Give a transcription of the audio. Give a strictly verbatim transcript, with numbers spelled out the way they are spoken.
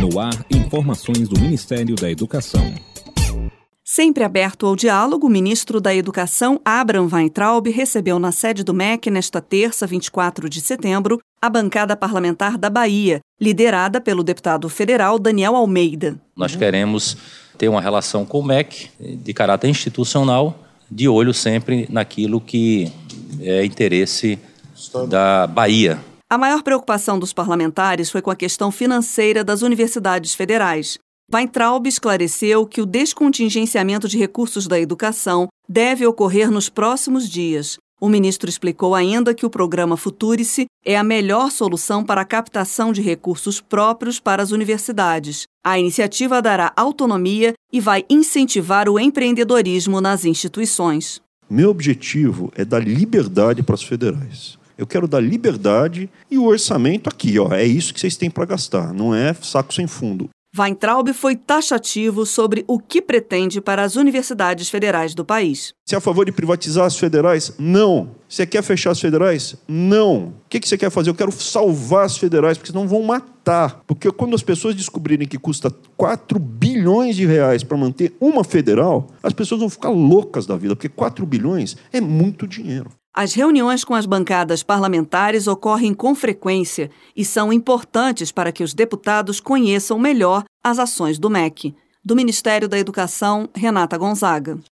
No ar, informações do Ministério da Educação. Sempre aberto ao diálogo, o ministro da Educação, Abraham Weintraub, recebeu na sede do M E C, nesta terça, vinte e quatro de setembro, a bancada parlamentar da Bahia, liderada pelo deputado federal Daniel Almeida. Nós queremos ter uma relação com o M E C de caráter institucional, de olho sempre naquilo que é interesse da Bahia. A maior preocupação dos parlamentares foi com a questão financeira das universidades federais. Weintraub esclareceu que o descontingenciamento de recursos da educação deve ocorrer nos próximos dias. O ministro explicou ainda que o programa Futurice é a melhor solução para a captação de recursos próprios para as universidades. A iniciativa dará autonomia e vai incentivar o empreendedorismo nas instituições. Meu objetivo é dar liberdade para as federais. Eu quero dar liberdade e o orçamento aqui, ó, é isso que vocês têm para gastar, não é saco sem fundo. Weintraub foi taxativo sobre o que pretende para as universidades federais do país. Você é a favor de privatizar as federais? Não. Você quer fechar as federais? Não. O que você quer fazer? Eu quero salvar as federais, porque senão vão matar. Porque quando as pessoas descobrirem que custa quatro bilhões de reais para manter uma federal, as pessoas vão ficar loucas da vida, porque quatro bilhões é muito dinheiro. As reuniões com as bancadas parlamentares ocorrem com frequência e são importantes para que os deputados conheçam melhor as ações do M E C. Do Ministério da Educação, Renata Gonzaga.